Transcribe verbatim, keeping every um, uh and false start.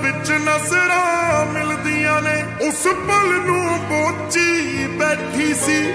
विच नज़रां मिलदियां ने उस पल नूं बोची बैठी सी।